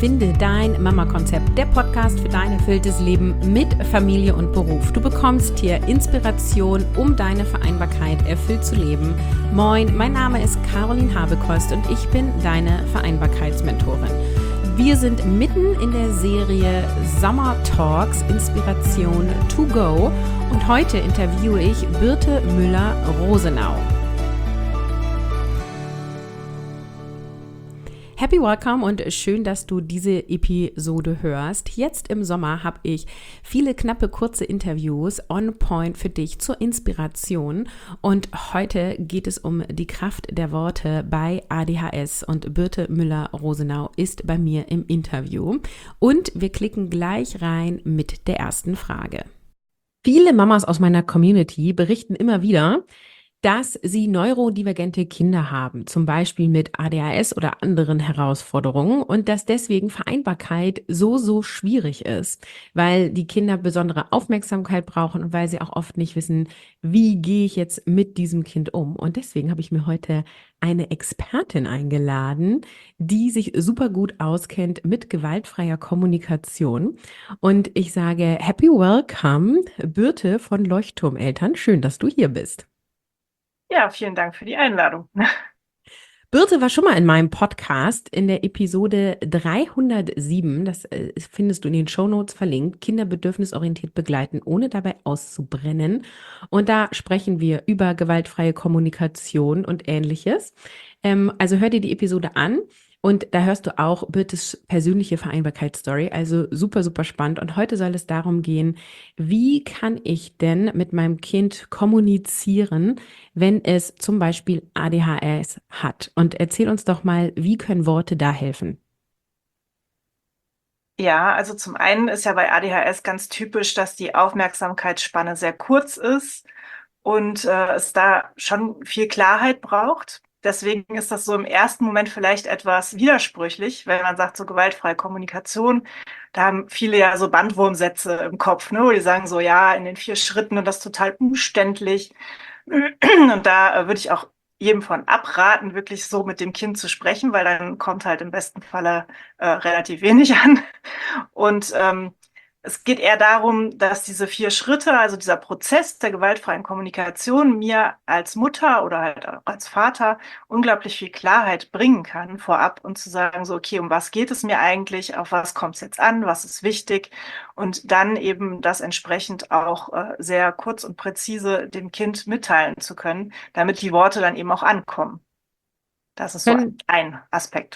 Finde dein Mama-Konzept, der Podcast für dein erfülltes Leben mit Familie und Beruf. Du bekommst hier Inspiration, um deine Vereinbarkeit erfüllt zu leben. Moin, mein Name ist Caroline Habekost und ich bin deine Vereinbarkeitsmentorin. Wir sind mitten in der Serie Summer Talks Inspiration to Go und heute interviewe ich Birte Müller-Rosenau. Happy Welcome und schön, dass du diese Episode hörst. Jetzt im Sommer habe ich viele knappe, kurze Interviews on point für dich zur Inspiration. Und heute geht es um die Kraft der Worte bei ADHS und Birte Müller-Rosenau ist bei mir im Interview. Und wir klicken gleich rein mit der ersten Frage. Viele Mamas aus meiner Community berichten immer wieder, dass sie neurodivergente Kinder haben, zum Beispiel mit ADHS oder anderen Herausforderungen und dass deswegen Vereinbarkeit so schwierig ist, weil die Kinder besondere Aufmerksamkeit brauchen und weil sie auch oft nicht wissen, wie gehe ich jetzt mit diesem Kind um. Und deswegen habe ich mir heute eine Expertin eingeladen, die sich super gut auskennt mit gewaltfreier Kommunikation. Und ich sage Happy Welcome, Birte von Leuchtturmeltern. Schön, dass du hier bist. Ja, vielen Dank für die Einladung. Birte war schon mal in meinem Podcast in der Episode 307, das findest du in den Shownotes verlinkt, Kinder bedürfnisorientiert begleiten, ohne dabei auszubrennen. Und da sprechen wir über gewaltfreie Kommunikation und Ähnliches. Also hör dir die Episode an. Und da hörst du auch Birtes persönliche Vereinbarkeitsstory, also super spannend. Und heute soll es darum gehen, wie kann ich denn mit meinem Kind kommunizieren, wenn es zum Beispiel ADHS hat? Und erzähl uns doch mal, wie können Worte da helfen? Ja, also zum einen ist ja bei ADHS ganz typisch, dass die Aufmerksamkeitsspanne sehr kurz ist und es da schon viel Klarheit braucht. Deswegen ist das so im ersten Moment vielleicht etwas widersprüchlich, wenn man sagt, so gewaltfreie Kommunikation. Da haben viele ja so Bandwurmsätze im Kopf, ne, wo die sagen so, ja, in den 4 Schritten und das ist total umständlich. Und da würde ich auch jedem von abraten, wirklich so mit dem Kind zu sprechen, weil dann kommt halt im besten Falle relativ wenig an. Und es geht eher darum, dass diese 4 Schritte, also dieser Prozess der gewaltfreien Kommunikation mir als Mutter oder halt auch als Vater unglaublich viel Klarheit bringen kann vorab und zu sagen, so, okay, um was geht es mir eigentlich, auf was kommt es jetzt an, was ist wichtig und dann eben das entsprechend auch sehr kurz und präzise dem Kind mitteilen zu können, damit die Worte dann eben auch ankommen. Das ist so ein Aspekt.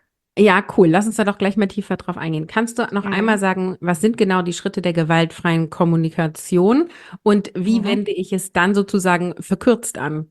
Ja, cool. Lass uns da doch gleich mal tiefer drauf eingehen. Kannst du noch einmal sagen, was sind genau die Schritte der gewaltfreien Kommunikation und wie wende ich es dann sozusagen verkürzt an?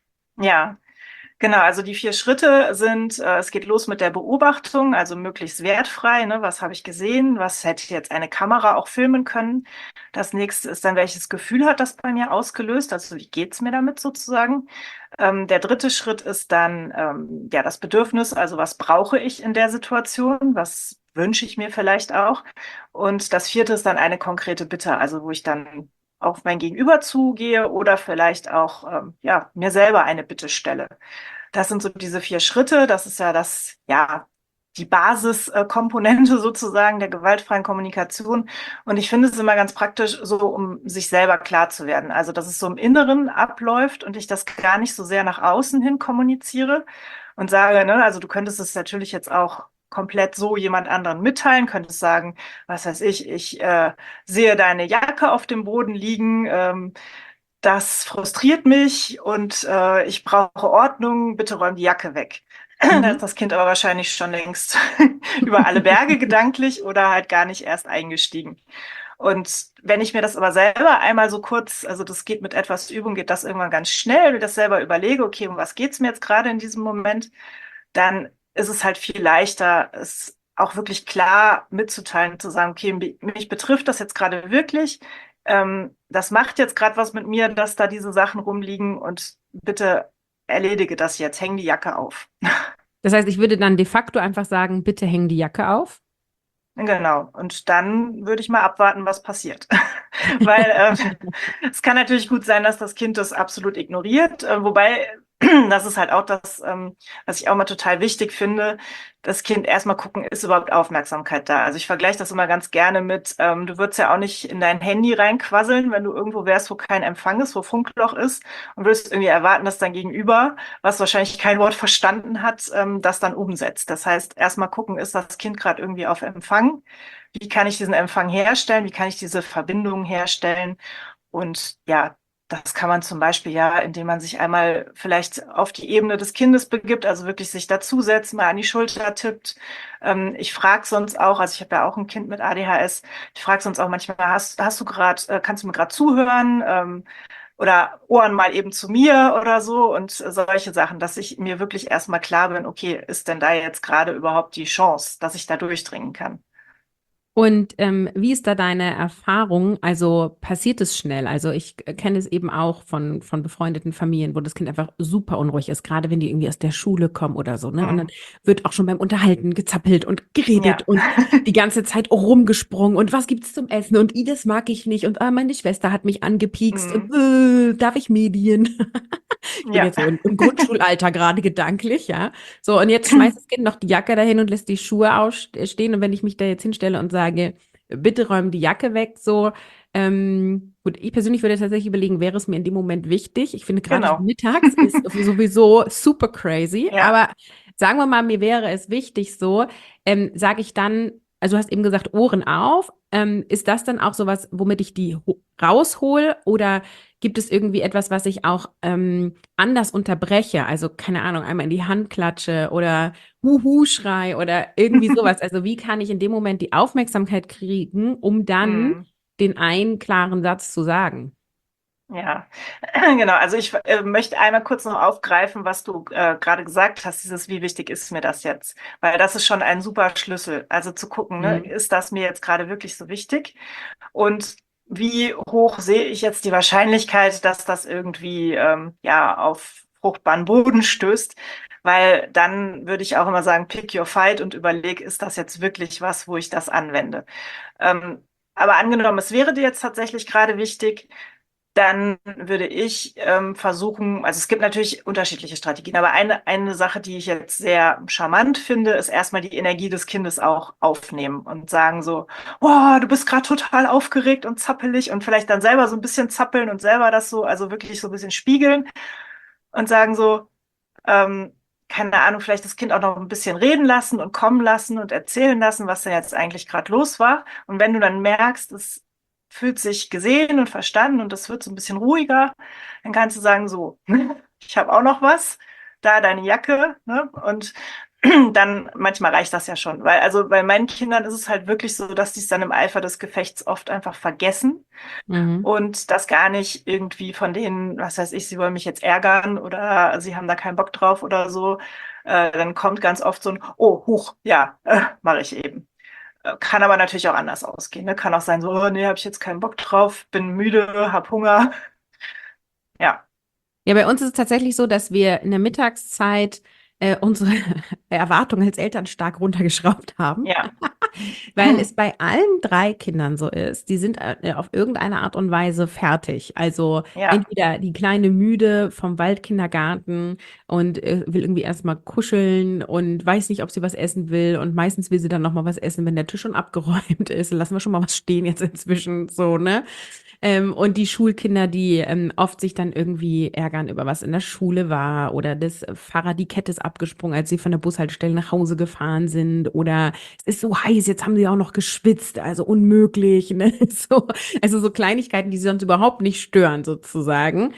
Ja, genau. Also die 4 Schritte sind, es geht los mit der Beobachtung, also möglichst wertfrei, ne? Was habe ich gesehen? Was hätte jetzt eine Kamera auch filmen können? Das nächste ist dann, welches Gefühl hat das bei mir ausgelöst? Also wie geht's mir damit sozusagen? Der dritte Schritt ist dann ja das Bedürfnis, also was brauche ich in der Situation? Was wünsche ich mir vielleicht auch? Und das vierte ist dann eine konkrete Bitte, also wo ich dann auf mein Gegenüber zugehe oder vielleicht auch ja mir selber eine Bitte stelle. Das sind so diese 4 Schritte. Das ist ja die Basiskomponente sozusagen der gewaltfreien Kommunikation. Und ich finde es immer ganz praktisch, so um sich selber klar zu werden. Also, dass es so im Inneren abläuft und ich das gar nicht so sehr nach außen hin kommuniziere und sage, ne, also du könntest es natürlich jetzt auch komplett so jemand anderen mitteilen, könntest sagen, was weiß ich sehe deine Jacke auf dem Boden liegen, das frustriert mich und ich brauche Ordnung, bitte räum die Jacke weg. Da ist das Kind aber wahrscheinlich schon längst über alle Berge gedanklich oder halt gar nicht erst eingestiegen. Und wenn ich mir das aber selber einmal so kurz, also das geht mit etwas Übung, geht das irgendwann ganz schnell, wenn ich das selber überlege, okay, um was geht's mir jetzt gerade in diesem Moment, dann ist es halt viel leichter, es auch wirklich klar mitzuteilen, zu sagen, okay, mich betrifft das jetzt gerade wirklich, das macht jetzt gerade was mit mir, dass da diese Sachen rumliegen und bitte erledige das jetzt, häng die Jacke auf. Das heißt, ich würde dann de facto einfach sagen, bitte häng die Jacke auf. Genau. Und dann würde ich mal abwarten, was passiert. Weil es kann natürlich gut sein, dass das Kind das absolut ignoriert. Wobei das ist halt auch das, was ich auch mal total wichtig finde, das Kind erstmal gucken, ist überhaupt Aufmerksamkeit da. Also ich vergleiche das immer ganz gerne mit, du würdest ja auch nicht in dein Handy reinquasseln, wenn du irgendwo wärst, wo kein Empfang ist, wo Funkloch ist und würdest irgendwie erwarten, dass dein Gegenüber, was wahrscheinlich kein Wort verstanden hat, das dann umsetzt. Das heißt, erstmal gucken, ist das Kind gerade irgendwie auf Empfang? Wie kann ich diesen Empfang herstellen? Wie kann ich diese Verbindung herstellen? Und ja, das kann man zum Beispiel ja, indem man sich einmal vielleicht auf die Ebene des Kindes begibt, also wirklich sich dazusetzt, mal an die Schulter tippt. Ich frage sonst auch, also ich habe ja auch ein Kind mit ADHS, ich frage sonst auch manchmal, hast du gerade, kannst du mir gerade zuhören? Oder Ohren mal eben zu mir oder so und solche Sachen, dass ich mir wirklich erstmal klar bin, okay, ist denn da jetzt gerade überhaupt die Chance, dass ich da durchdringen kann? Und wie ist da deine Erfahrung? Also passiert es schnell? Also ich kenne es eben auch von befreundeten Familien, wo das Kind einfach super unruhig ist, gerade wenn die irgendwie aus der Schule kommen oder so, ne? Und dann Mhm. wird auch schon beim Unterhalten gezappelt und geredet Ja. und die ganze Zeit rumgesprungen und was gibt's zum Essen und das mag ich nicht und meine Schwester hat mich angepiekst und Mhm. darf ich Medien? Ich bin Ja. jetzt so im Grundschulalter gerade gedanklich, ja. So, und jetzt schmeißt das Kind noch die Jacke dahin und lässt die Schuhe ausstehen. Und wenn ich mich da jetzt hinstelle und sage, bitte räum die Jacke weg, so, gut, ich persönlich würde tatsächlich überlegen, wäre es mir in dem Moment wichtig? Ich finde gerade so Genau. mittags ist sowieso super crazy, Ja. aber sagen wir mal, mir wäre es wichtig so, sage ich dann, also du hast eben gesagt, Ohren auf, ist das dann auch sowas, womit ich die raushol oder gibt es irgendwie etwas, was ich auch anders unterbreche? Also, keine Ahnung, einmal in die Hand klatsche oder Huhu-Schrei oder irgendwie sowas. Also, wie kann ich in dem Moment die Aufmerksamkeit kriegen, um dann Mhm. den einen klaren Satz zu sagen? Ja, genau. Also ich möchte einmal kurz noch aufgreifen, was du gerade gesagt hast, dieses, wie wichtig ist mir das jetzt? Weil das ist schon ein super Schlüssel. Also zu gucken, ne, Mhm. ist das mir jetzt gerade wirklich so wichtig? Und wie hoch sehe ich jetzt die Wahrscheinlichkeit, dass das irgendwie ja auf fruchtbaren Boden stößt? Weil dann würde ich auch immer sagen, pick your fight und überleg, ist das jetzt wirklich was, wo ich das anwende? Ähm, aber angenommen, es wäre dir jetzt tatsächlich gerade wichtig, dann würde ich versuchen, also es gibt natürlich unterschiedliche Strategien, aber eine Sache, die ich jetzt sehr charmant finde, ist erstmal die Energie des Kindes auch aufnehmen und sagen so, oh, du bist gerade total aufgeregt und zappelig und vielleicht dann selber so ein bisschen zappeln und selber das so, also wirklich so ein bisschen spiegeln und sagen so, ähm, keine Ahnung, vielleicht das Kind auch noch ein bisschen reden lassen und kommen lassen und erzählen lassen, was denn jetzt eigentlich gerade los war. Und wenn du dann merkst, es fühlt sich gesehen und verstanden und es wird so ein bisschen ruhiger, dann kannst du sagen, so, ich habe auch noch was, da deine Jacke, ne? Und dann manchmal reicht das ja schon, weil also bei meinen Kindern ist es halt wirklich so, dass die es dann im Eifer des Gefechts oft einfach vergessen Mhm. und das gar nicht irgendwie von denen, was weiß ich, sie wollen mich jetzt ärgern oder sie haben da keinen Bock drauf oder so. Dann kommt ganz oft so ein, oh, huch, ja, mache ich eben. Kann aber natürlich auch anders ausgehen. Ne? Kann auch sein, so, oh, nee, habe ich jetzt keinen Bock drauf, bin müde, hab Hunger. Ja, Ja, bei uns ist es tatsächlich so, dass wir in der Mittagszeit unsere Erwartungen als Eltern stark runtergeschraubt haben. ja, Weil es bei allen drei Kindern so ist, die sind auf irgendeine Art und Weise fertig. Also ja, entweder die Kleine müde vom Waldkindergarten und will irgendwie erstmal kuscheln und weiß nicht, ob sie was essen will. Und meistens will sie dann nochmal was essen, wenn der Tisch schon abgeräumt ist. Lassen wir schon mal was stehen jetzt inzwischen so, ne? Und die Schulkinder, die oft sich dann irgendwie ärgern über was in der Schule war oder das Fahrrad, die Kette ist abgesprungen, als sie von der Bushaltestelle nach Hause gefahren sind oder es ist so heiß, jetzt haben sie auch noch geschwitzt, also unmöglich, ne? So, also so Kleinigkeiten, die sie sonst überhaupt nicht stören, sozusagen.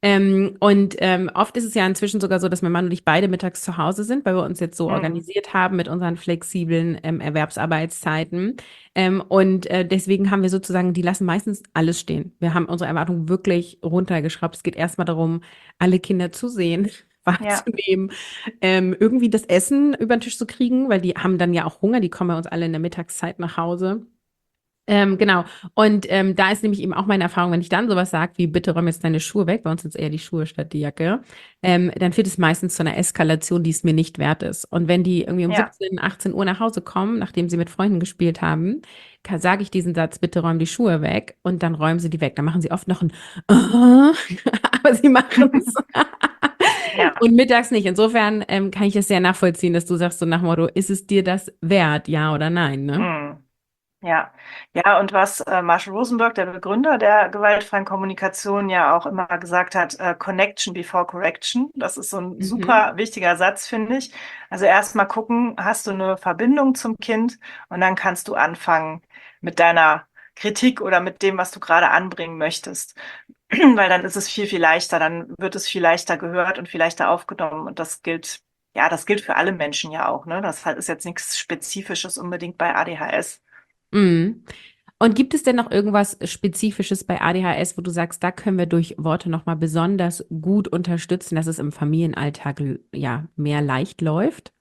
Oft ist es ja inzwischen sogar so, dass mein Mann und ich beide mittags zu Hause sind, weil wir uns jetzt so hm, organisiert haben mit unseren flexiblen Erwerbsarbeitszeiten. Deswegen haben wir sozusagen, die lassen meistens alles stehen. Wir haben unsere Erwartungen wirklich runtergeschraubt. Es geht erstmal darum, alle Kinder zu sehen, ja, wahrzunehmen, irgendwie das Essen über den Tisch zu kriegen, weil die haben dann ja auch Hunger, die kommen ja uns alle in der Mittagszeit nach Hause. Genau. Da ist nämlich eben auch meine Erfahrung, wenn ich dann sowas sage wie, bitte räum jetzt deine Schuhe weg, bei uns sind es eher die Schuhe statt die Jacke, dann führt es meistens zu einer Eskalation, die es mir nicht wert ist. Und wenn die irgendwie um ja. 17, 18 Uhr nach Hause kommen, nachdem sie mit Freunden gespielt haben, sage ich diesen Satz, bitte räum die Schuhe weg und dann räumen sie die weg. Dann machen sie oft noch ein aber sie machen es. Ja. und mittags nicht. Insofern kann ich es sehr nachvollziehen, dass du sagst so nach dem Motto, ist es dir das wert, ja oder nein, ne? Mm. Ja, ja, und was Marshall Rosenberg, der Begründer der gewaltfreien Kommunikation, ja auch immer gesagt hat, Connection before Correction. Das ist so ein Mhm. super wichtiger Satz, finde ich. Also erstmal gucken, hast du eine Verbindung zum Kind und dann kannst du anfangen mit deiner Kritik oder mit dem, was du gerade anbringen möchtest. Weil dann ist es viel, viel leichter, dann wird es viel leichter gehört und viel leichter aufgenommen. Und das gilt, ja, das gilt für alle Menschen ja auch, ne? Das ist jetzt nichts Spezifisches unbedingt bei ADHS. Mhm. Und gibt es denn noch irgendwas Spezifisches bei ADHS, wo du sagst, da können wir durch Worte nochmal besonders gut unterstützen, dass es im Familienalltag ja mehr leicht läuft?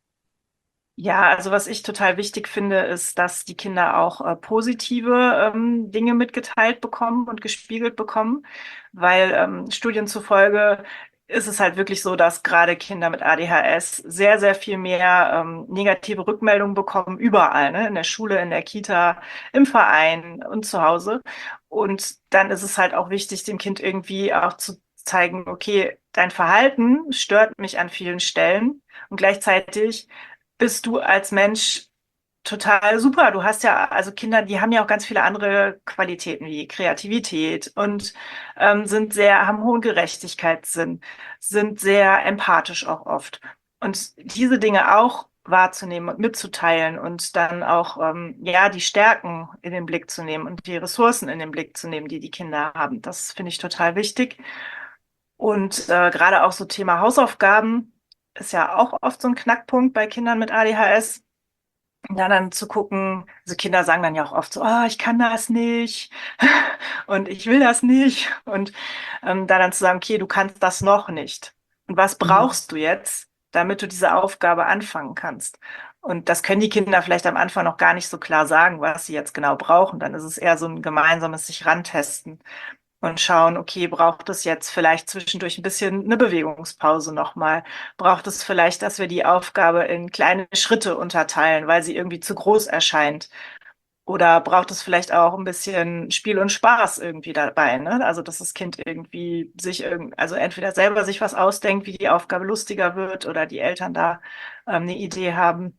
Ja, also was ich total wichtig finde, ist, dass die Kinder auch positive Dinge mitgeteilt bekommen und gespiegelt bekommen, weil Studien zufolge ist es halt wirklich so, dass gerade Kinder mit ADHS sehr, sehr viel mehr negative Rückmeldungen bekommen, überall, ne? In der Schule, in der Kita, im Verein und zu Hause. Und dann ist es halt auch wichtig, dem Kind irgendwie auch zu zeigen, okay, dein Verhalten stört mich an vielen Stellen und gleichzeitig bist du als Mensch total super. Du hast ja, also Kinder, die haben ja auch ganz viele andere Qualitäten wie Kreativität und haben hohen Gerechtigkeitssinn, sind sehr empathisch auch oft. Und diese Dinge auch wahrzunehmen und mitzuteilen und dann auch ja die Stärken in den Blick zu nehmen und die Ressourcen in den Blick zu nehmen, die die Kinder haben. Das finde ich total wichtig. Und gerade auch so Thema Hausaufgaben ist ja auch oft so ein Knackpunkt bei Kindern mit ADHS. Ja, dann zu gucken, also Kinder sagen dann ja auch oft so, ah, ich kann das nicht und ich will das nicht. Und da dann zu sagen, okay, du kannst das noch nicht. Und was Mhm. brauchst du jetzt, damit du diese Aufgabe anfangen kannst? Und das können die Kinder vielleicht am Anfang noch gar nicht so klar sagen, was sie jetzt genau brauchen. Dann ist es eher so ein gemeinsames sich rantesten und schauen, okay, braucht es jetzt vielleicht zwischendurch ein bisschen eine Bewegungspause nochmal? Braucht es vielleicht, dass wir die Aufgabe in kleine Schritte unterteilen, weil sie irgendwie zu groß erscheint? Oder braucht es vielleicht auch ein bisschen Spiel und Spaß irgendwie dabei, ne? Also, dass das Kind irgendwie also entweder selber sich was ausdenkt, wie die Aufgabe lustiger wird, oder die Eltern da eine Idee haben.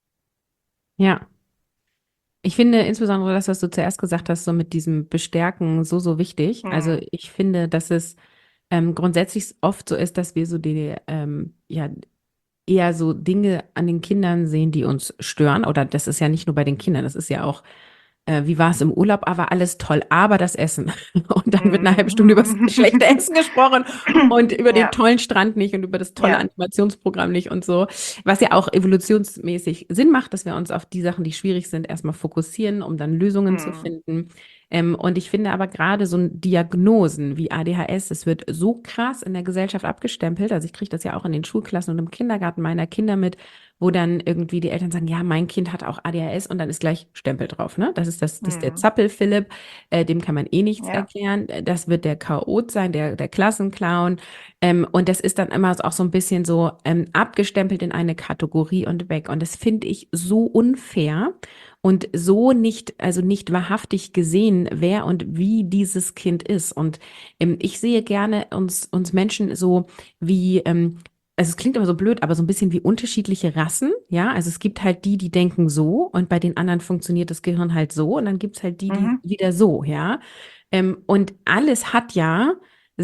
Ja. Ich finde insbesondere das, was du zuerst gesagt hast, so mit diesem Bestärken so, so wichtig. Also Hm. ich finde, dass es grundsätzlich oft so ist, dass wir so die, ja, eher so Dinge an den Kindern sehen, die uns stören. Oder das ist ja nicht nur bei den Kindern, das ist ja auch, wie war es im Urlaub, aber alles toll, aber das Essen. Und dann wird eine halbe Stunde über das schlechte Hm. Essen gesprochen und über den Ja, tollen Strand nicht und über das tolle ja. Animationsprogramm nicht und so. Was ja auch evolutionsmäßig Sinn macht, dass wir uns auf die Sachen, die schwierig sind, erstmal fokussieren, um dann Lösungen zu Hm. finden. Und ich finde aber gerade so Diagnosen wie ADHS, es wird so krass in der Gesellschaft abgestempelt. Also ich kriege das ja auch in den Schulklassen und im Kindergarten meiner Kinder mit, wo dann irgendwie die Eltern sagen, ja, mein Kind hat auch ADHS und dann ist gleich Stempel drauf, ne? Das ist der Hm. Zappel-Philipp, dem kann man eh nichts Ja. erklären. Das wird der Chaot sein, der Klassenclown. Und das ist dann immer auch so ein bisschen so abgestempelt in eine Kategorie und weg. Und das finde ich so unfair und so nicht, also nicht wahrhaftig gesehen, wer und wie dieses Kind ist. Und ich sehe gerne uns Menschen so wie, also es klingt immer so blöd, aber so ein bisschen wie unterschiedliche Rassen, ja. Also es gibt halt die, die denken so und bei den anderen funktioniert das Gehirn halt so und dann gibt es halt die, die Mhm. wieder so, ja. Und alles hat ja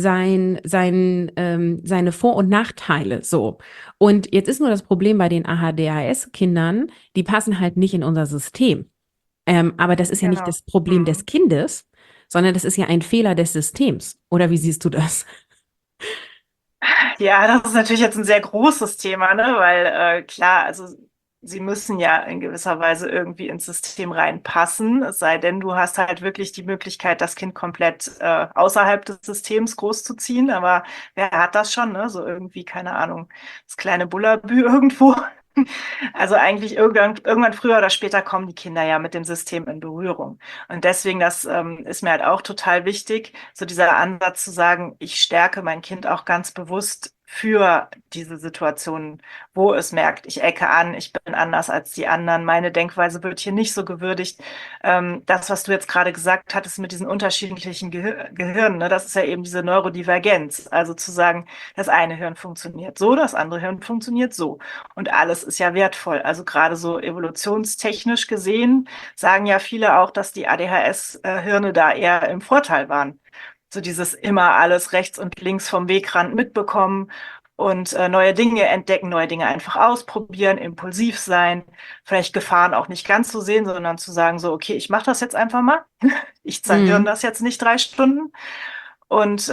seine Vor- und Nachteile so. Und jetzt ist nur das Problem bei den ADHS-Kindern, die passen halt nicht in unser System. Aber das ist ja nicht Genau. das Problem des Mhm. Kindes, sondern das ist ja ein Fehler des Systems. Oder wie siehst du das? Ja, das ist natürlich jetzt ein sehr großes Thema, ne? Weil klar, also sie müssen ja in gewisser Weise irgendwie ins System reinpassen, es sei denn, du hast halt wirklich die Möglichkeit, das Kind komplett außerhalb des Systems großzuziehen. Aber wer hat das schon, ne? So irgendwie, keine Ahnung, das kleine Bullabü irgendwo. Also eigentlich irgendwann früher oder später kommen die Kinder ja mit dem System in Berührung. Und deswegen, das ist mir halt auch total wichtig, so dieser Ansatz zu sagen, ich stärke mein Kind auch ganz bewusst für diese Situationen, wo es merkt, ich ecke an, ich bin anders als die anderen, meine Denkweise wird hier nicht so gewürdigt. Das, was du jetzt gerade gesagt hattest mit diesen unterschiedlichen Gehirnen, ne, das ist ja eben diese Neurodivergenz. Also zu sagen, das eine Hirn funktioniert so, das andere Hirn funktioniert so. Und alles ist ja wertvoll. Also gerade so evolutionstechnisch gesehen sagen ja viele auch, dass die ADHS-Hirne da eher im Vorteil waren. So dieses immer alles rechts und links vom Wegrand mitbekommen und neue Dinge entdecken, neue Dinge einfach ausprobieren, impulsiv sein, vielleicht Gefahren auch nicht ganz so sehen, sondern zu sagen so, okay, ich mache das jetzt einfach mal. Ich zerhirn Mhm. das jetzt nicht 3 Stunden. Und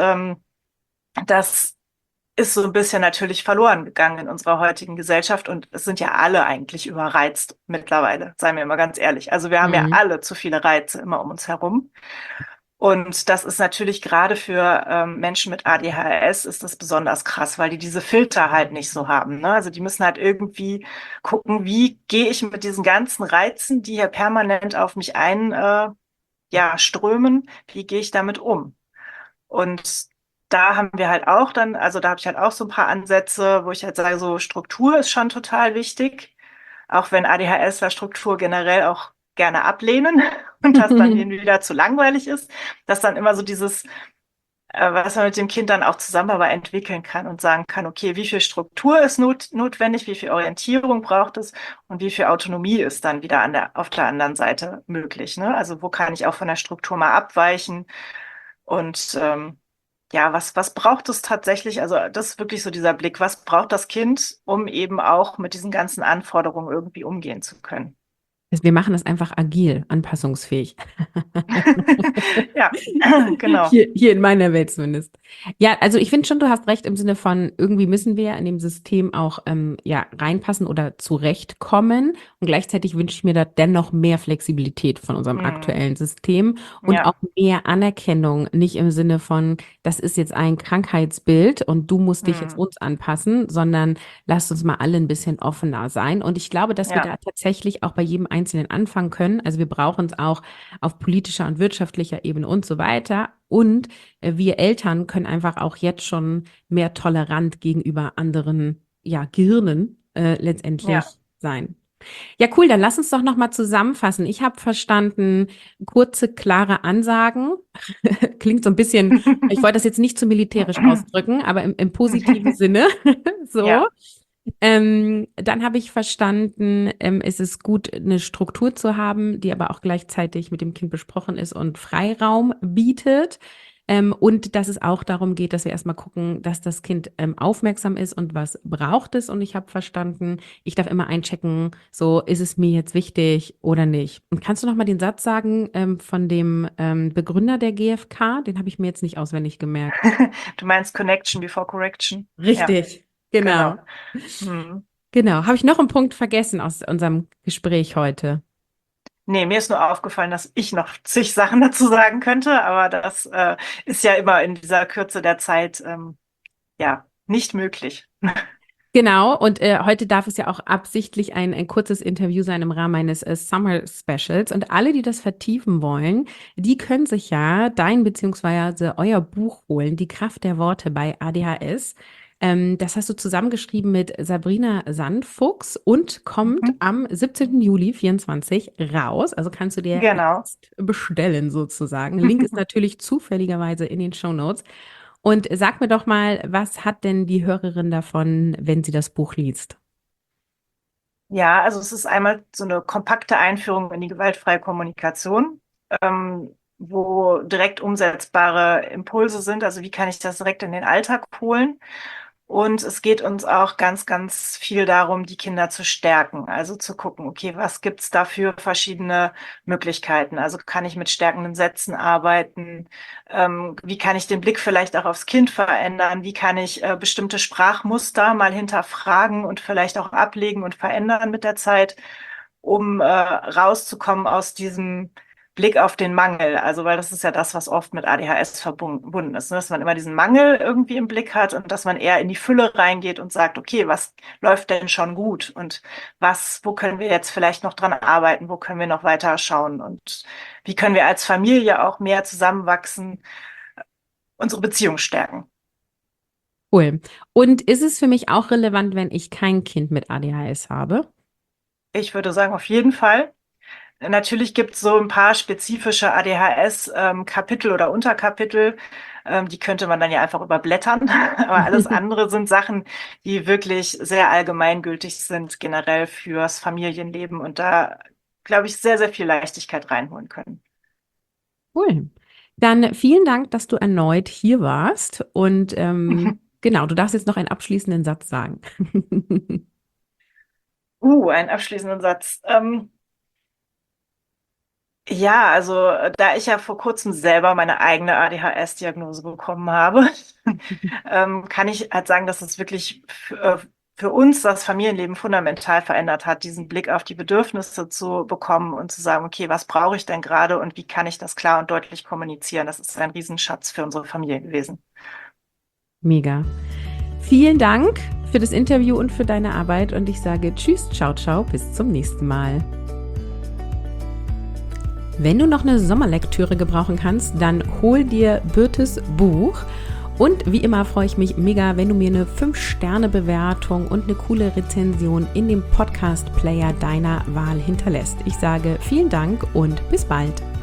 das ist so ein bisschen natürlich verloren gegangen in unserer heutigen Gesellschaft. Und es sind ja alle eigentlich überreizt mittlerweile, seien wir immer ganz ehrlich. Also wir haben ja Mhm. alle zu viele Reize immer um uns herum. Und das ist natürlich gerade für Menschen mit ADHS ist das besonders krass, weil die diese Filter halt nicht so haben. Ne? Also die müssen halt irgendwie gucken, wie gehe ich mit diesen ganzen Reizen, die hier permanent auf mich ja, strömen, wie gehe ich damit um? Und da haben wir halt auch dann, also da habe ich halt auch so ein paar Ansätze, wo ich halt sage, so Struktur ist schon total wichtig, auch wenn ADHSler Struktur generell auch gerne ablehnen und das dann ihnen wieder zu langweilig ist, dass dann immer so dieses, was man mit dem Kind dann auch zusammen aber entwickeln kann und sagen kann, okay, wie viel Struktur ist notwendig, wie viel Orientierung braucht es und wie viel Autonomie ist dann wieder auf der anderen Seite möglich, ne? Also wo kann ich auch von der Struktur mal abweichen und ja, was braucht es tatsächlich? Also das ist wirklich so dieser Blick, was braucht das Kind, um eben auch mit diesen ganzen Anforderungen irgendwie umgehen zu können? Wir machen das einfach agil, anpassungsfähig. Ja, genau. Hier in meiner Welt zumindest. Ja, also ich finde schon, du hast recht im Sinne von, irgendwie müssen wir ja in dem System auch ja, reinpassen oder zurechtkommen. Und gleichzeitig wünsche ich mir da dennoch mehr Flexibilität von unserem Hm. aktuellen System und Ja, auch mehr Anerkennung, nicht im Sinne von, das ist jetzt ein Krankheitsbild und du musst dich jetzt hm. uns anpassen, sondern lasst uns mal alle ein bisschen offener sein. Und ich glaube, dass wir Ja, da tatsächlich auch bei jedem Einzelnen anfangen können. Also wir brauchen es auch auf politischer und wirtschaftlicher Ebene und so weiter. Und wir Eltern können einfach auch jetzt schon mehr tolerant gegenüber anderen, ja, Gehirnen ja. letztendlich sein. Ja, cool, dann lass uns doch noch mal zusammenfassen. Ich habe verstanden, kurze, klare Ansagen. Klingt so ein bisschen, ich wollte das jetzt nicht zu militärisch ausdrücken, aber im positiven Sinne so. Ja, Dann habe ich verstanden, es ist gut, eine Struktur zu haben, die aber auch gleichzeitig mit dem Kind besprochen ist und Freiraum bietet. Und dass es auch darum geht, dass wir erstmal gucken, dass das Kind aufmerksam ist und was braucht es. Und ich habe verstanden, ich darf immer einchecken, so ist es mir jetzt wichtig oder nicht. Und kannst du noch mal den Satz sagen von dem Begründer der GfK? Den habe ich mir jetzt nicht auswendig gemerkt. du meinst Connection before Correction. Ja, Richtig, genau. genau. Hm. Genau. Habe ich noch einen Punkt vergessen aus unserem Gespräch heute? Nee, mir ist nur aufgefallen, dass ich noch zig Sachen dazu sagen könnte, aber das ist ja immer in dieser Kürze der Zeit ja nicht möglich. Genau, und heute darf es ja auch absichtlich ein kurzes Interview sein im Rahmen eines Summer Specials. Und alle, die das vertiefen wollen, die können sich ja dein beziehungsweise euer Buch holen, Die Kraft der Worte bei ADHS. Das hast du zusammengeschrieben mit Sabrina Sandfuchs und kommt Mhm. am 17. Juli 24 raus. Also kannst du dir Genau. jetzt bestellen sozusagen. Link ist natürlich zufälligerweise in den Shownotes. Und sag mir doch mal, was hat denn die Hörerin davon, wenn sie das Buch liest? Ja, also es ist einmal so eine kompakte Einführung in die gewaltfreie Kommunikation, wo direkt umsetzbare Impulse sind. Also wie kann ich das direkt in den Alltag holen? Und es geht uns auch ganz, ganz viel darum, die Kinder zu stärken. Also zu gucken, okay, was gibt's da für verschiedene Möglichkeiten? Also kann ich mit stärkenden Sätzen arbeiten? Wie kann ich den Blick vielleicht auch aufs Kind verändern? Wie kann ich bestimmte Sprachmuster mal hinterfragen und vielleicht auch ablegen und verändern mit der Zeit, um rauszukommen aus diesem Blick auf den Mangel? Also, weil das ist ja das, was oft mit ADHS verbunden ist, ne? Dass man immer diesen Mangel irgendwie im Blick hat und dass man eher in die Fülle reingeht und sagt, okay, was läuft denn schon gut und wo können wir jetzt vielleicht noch dran arbeiten, wo können wir noch weiter schauen und wie können wir als Familie auch mehr zusammenwachsen, unsere Beziehung stärken. Cool. Und ist es für mich auch relevant, wenn ich kein Kind mit ADHS habe? Ich würde sagen, auf jeden Fall. Natürlich gibt es so ein paar spezifische ADHS-Kapitel oder Unterkapitel, die könnte man dann ja einfach überblättern. Aber alles andere sind Sachen, die wirklich sehr allgemeingültig sind, generell fürs Familienleben und da, glaube ich, sehr, sehr viel Leichtigkeit reinholen können. Cool. Dann vielen Dank, dass du erneut hier warst. Und genau, du darfst jetzt noch einen abschließenden Satz sagen. Einen abschließenden Satz. Ja, also da ich ja vor kurzem selber meine eigene ADHS-Diagnose bekommen habe, kann ich halt sagen, dass es wirklich für uns das Familienleben fundamental verändert hat, diesen Blick auf die Bedürfnisse zu bekommen und zu sagen, okay, was brauche ich denn gerade und wie kann ich das klar und deutlich kommunizieren? Das ist ein Riesenschatz für unsere Familie gewesen. Mega. Vielen Dank für das Interview und für deine Arbeit und ich sage Tschüss, ciao, ciao, bis zum nächsten Mal. Wenn du noch eine Sommerlektüre gebrauchen kannst, dann hol dir Birtes Buch. Und wie immer freue ich mich mega, wenn du mir eine 5-Sterne-Bewertung und eine coole Rezension in dem Podcast-Player deiner Wahl hinterlässt. Ich sage vielen Dank und bis bald.